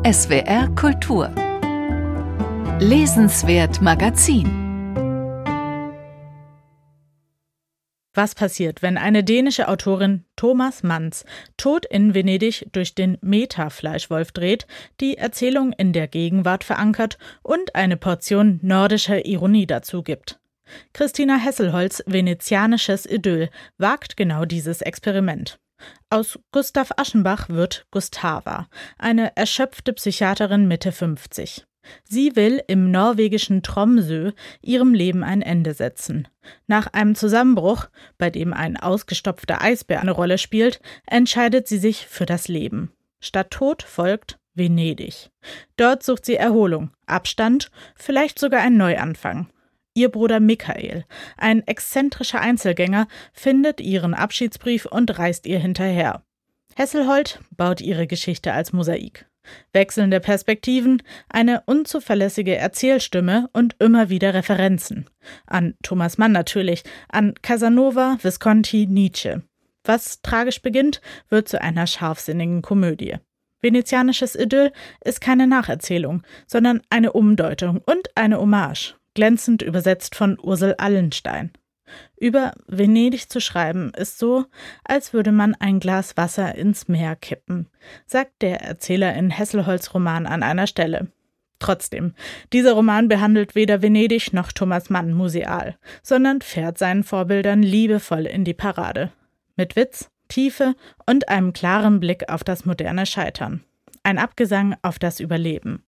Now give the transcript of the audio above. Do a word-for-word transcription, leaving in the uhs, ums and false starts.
S W R Kultur Lesenswert Magazin. Was passiert, wenn eine dänische Autorin Thomas Manns Tod in Venedig durch den Meta-Fleischwolf dreht, die Erzählung in der Gegenwart verankert und eine Portion nordischer Ironie dazu gibt? Christina Hesselholz' venezianisches Idyll wagt genau dieses Experiment. Aus Gustav Aschenbach wird Gustava, eine erschöpfte Psychiaterin Mitte fünfzig. Sie will im norwegischen Tromsø ihrem Leben ein Ende setzen. Nach einem Zusammenbruch, bei dem ein ausgestopfter Eisbär eine Rolle spielt, entscheidet sie sich für das Leben. Statt Tod folgt Venedig. Dort sucht sie Erholung, Abstand, vielleicht sogar einen Neuanfang. Ihr Bruder Michael, ein exzentrischer Einzelgänger, findet ihren Abschiedsbrief und reist ihr hinterher. Hesselholz baut ihre Geschichte als Mosaik. Wechselnde Perspektiven, eine unzuverlässige Erzählstimme und immer wieder Referenzen. An Thomas Mann natürlich, an Casanova, Visconti, Nietzsche. Was tragisch beginnt, wird zu einer scharfsinnigen Komödie. Venezianisches Idyll ist keine Nacherzählung, sondern eine Umdeutung und eine Hommage, glänzend übersetzt von Ursel Allenstein. Über Venedig zu schreiben ist so, als würde man ein Glas Wasser ins Meer kippen, sagt der Erzähler in Hesselholz' Roman an einer Stelle. Trotzdem, dieser Roman behandelt weder Venedig noch Thomas Mann museal, sondern fährt seinen Vorbildern liebevoll in die Parade. Mit Witz, Tiefe und einem klaren Blick auf das moderne Scheitern. Ein Abgesang auf das Überleben.